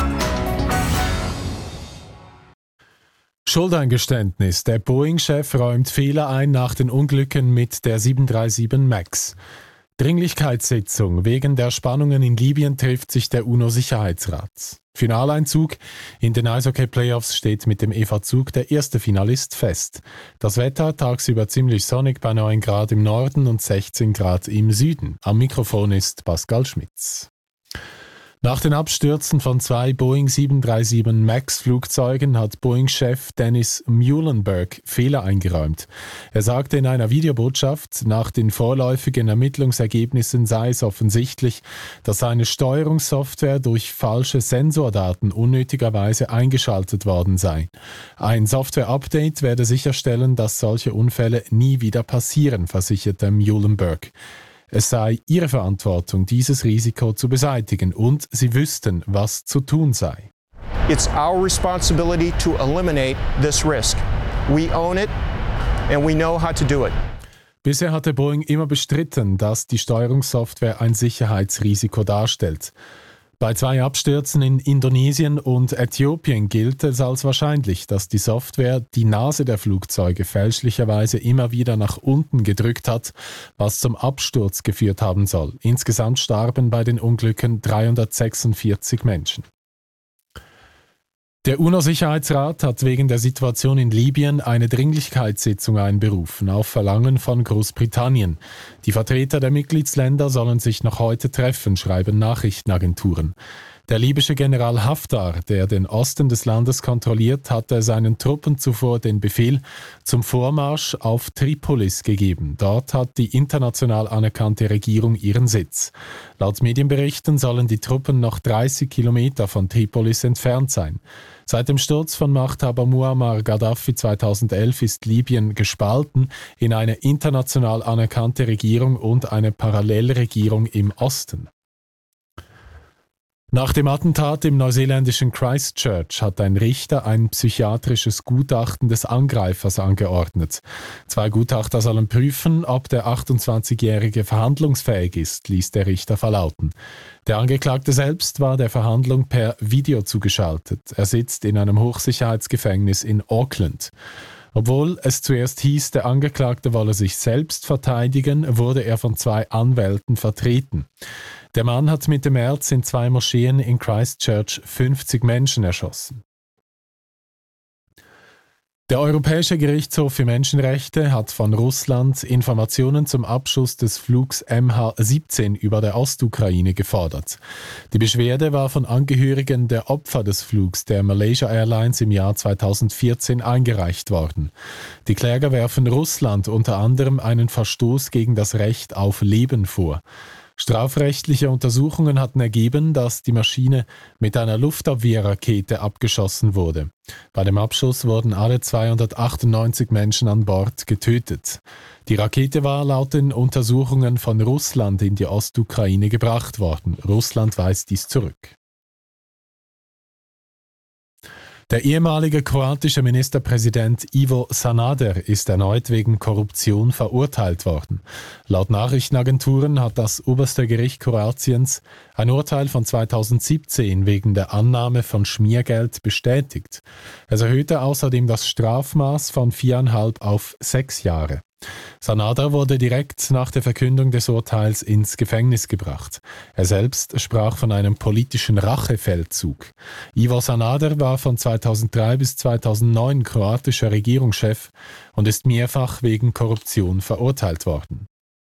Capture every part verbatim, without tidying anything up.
Schuldeingeständnis. Der Boeing-Chef räumt Fehler ein nach den Unglücken mit der sieben drei sieben MAX. Dringlichkeitssitzung. Wegen der Spannungen in Libyen trifft sich der UNO-Sicherheitsrat. Finaleinzug. In den Eishockey-Playoffs steht mit dem E V Zug der erste Finalist fest. Das Wetter tagsüber ziemlich sonnig bei neun Grad im Norden und sechzehn Grad im Süden. Am Mikrofon ist Pascal Schmitz. Nach den Abstürzen von zwei Boeing sieben drei sieben MAX-Flugzeugen hat Boeing-Chef Dennis Muilenburg Fehler eingeräumt. Er sagte in einer Videobotschaft, nach den vorläufigen Ermittlungsergebnissen sei es offensichtlich, dass seine Steuerungssoftware durch falsche Sensordaten unnötigerweise eingeschaltet worden sei. Ein Software-Update werde sicherstellen, dass solche Unfälle nie wieder passieren, versicherte Muilenburg. Es sei ihre Verantwortung, dieses Risiko zu beseitigen und sie wüssten, was zu tun sei. It's our responsibility to eliminate this risk. We own it and we know how to do it. Bisher hatte Boeing immer bestritten, dass die Steuerungssoftware ein Sicherheitsrisiko darstellt. Bei zwei Abstürzen in Indonesien und Äthiopien gilt es als wahrscheinlich, dass die Software die Nase der Flugzeuge fälschlicherweise immer wieder nach unten gedrückt hat, was zum Absturz geführt haben soll. Insgesamt starben bei den Unglücken dreihundertsechsundvierzig Menschen. Der UNO-Sicherheitsrat hat wegen der Situation in Libyen eine Dringlichkeitssitzung einberufen, auf Verlangen von Großbritannien. Die Vertreter der Mitgliedsländer sollen sich noch heute treffen, schreiben Nachrichtenagenturen. Der libysche General Haftar, der den Osten des Landes kontrolliert, hatte seinen Truppen zuvor den Befehl zum Vormarsch auf Tripolis gegeben. Dort hat die international anerkannte Regierung ihren Sitz. Laut Medienberichten sollen die Truppen noch dreißig Kilometer von Tripolis entfernt sein. Seit dem Sturz von Machthaber Muammar Gaddafi zweitausendelf ist Libyen gespalten in eine international anerkannte Regierung und eine Parallelregierung im Osten. Nach dem Attentat im neuseeländischen Christchurch hat ein Richter ein psychiatrisches Gutachten des Angreifers angeordnet. Zwei Gutachter sollen prüfen, ob der achtundzwanzigjährige verhandlungsfähig ist, ließ der Richter verlauten. Der Angeklagte selbst war der Verhandlung per Video zugeschaltet. Er sitzt in einem Hochsicherheitsgefängnis in Auckland. Obwohl es zuerst hieß, der Angeklagte wolle sich selbst verteidigen, wurde er von zwei Anwälten vertreten. Der Mann hat Mitte März in zwei Moscheen in Christchurch fünfzig Menschen erschossen. Der Europäische Gerichtshof für Menschenrechte hat von Russland Informationen zum Abschuss des Flugs M H siebzehn über der Ostukraine gefordert. Die Beschwerde war von Angehörigen der Opfer des Flugs der Malaysia Airlines im Jahr zweitausendvierzehn eingereicht worden. Die Kläger werfen Russland unter anderem einen Verstoß gegen das Recht auf Leben vor. Strafrechtliche Untersuchungen hatten ergeben, dass die Maschine mit einer Luftabwehrrakete abgeschossen wurde. Bei dem Abschuss wurden alle zweihundertachtundneunzig Menschen an Bord getötet. Die Rakete war laut den Untersuchungen von Russland in die Ostukraine gebracht worden. Russland weist dies zurück. Der ehemalige kroatische Ministerpräsident Ivo Sanader ist erneut wegen Korruption verurteilt worden. Laut Nachrichtenagenturen hat das oberste Gericht Kroatiens ein Urteil von zweitausendsiebzehn wegen der Annahme von Schmiergeld bestätigt. Es erhöhte außerdem das Strafmaß von viereinhalb auf sechs Jahre. Sanader wurde direkt nach der Verkündung des Urteils ins Gefängnis gebracht. Er selbst sprach von einem politischen Rachefeldzug. Ivo Sanader war von zweitausenddrei bis zweitausendneun kroatischer Regierungschef und ist mehrfach wegen Korruption verurteilt worden.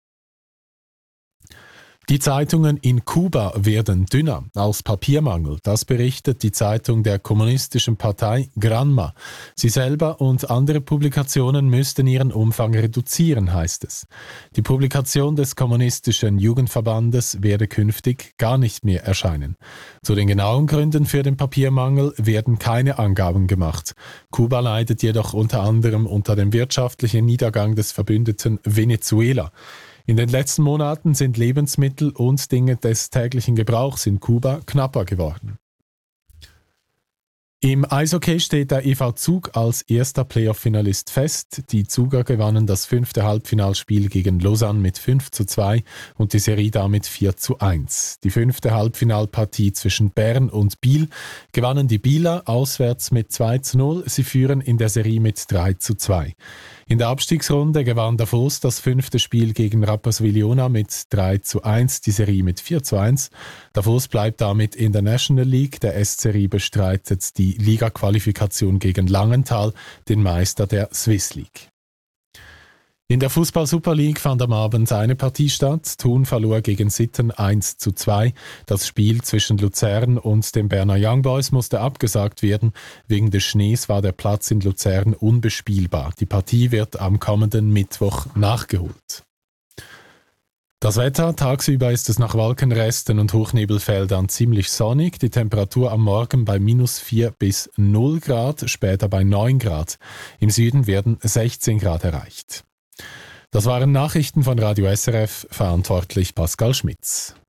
Die Zeitungen in Kuba werden dünner aus Papiermangel. Das berichtet die Zeitung der kommunistischen Partei Granma. Sie selber und andere Publikationen müssten ihren Umfang reduzieren, heißt es. Die Publikation des kommunistischen Jugendverbandes werde künftig gar nicht mehr erscheinen. Zu den genauen Gründen für den Papiermangel werden keine Angaben gemacht. Kuba leidet jedoch unter anderem unter dem wirtschaftlichen Niedergang des Verbündeten Venezuela. In den letzten Monaten sind Lebensmittel und Dinge des täglichen Gebrauchs in Kuba knapper geworden. Im Eishockey steht der E V Zug als erster Playoff-Finalist fest. Die Zuger gewannen das fünfte Halbfinalspiel gegen Lausanne mit fünf zu zwei und die Serie damit vier zu eins. Die fünfte Halbfinalpartie zwischen Bern und Biel gewannen die Bieler auswärts mit zwei zu null. Sie führen in der Serie mit drei zu zwei. In der Abstiegsrunde gewann Davos das fünfte Spiel gegen Rapperswil-Jona mit drei zu eins, die Serie mit vier zu eins. Davos bleibt damit in der National League. Der S C Rie bestreitet die Liga-Qualifikation gegen Langenthal, den Meister der Swiss League. In der Fußball-Super League fand am Abend eine Partie statt. Thun verlor gegen Sitten eins zu zwei. Das Spiel zwischen Luzern und den Berner Young Boys musste abgesagt werden. Wegen des Schnees war der Platz in Luzern unbespielbar. Die Partie wird am kommenden Mittwoch nachgeholt. Das Wetter: Tagsüber ist es nach Wolkenresten und Hochnebelfeldern ziemlich sonnig. Die Temperatur am Morgen bei minus vier bis null Grad, später bei neun Grad. Im Süden werden sechzehn Grad erreicht. Das waren Nachrichten von Radio S R F, verantwortlich Pascal Schmitz.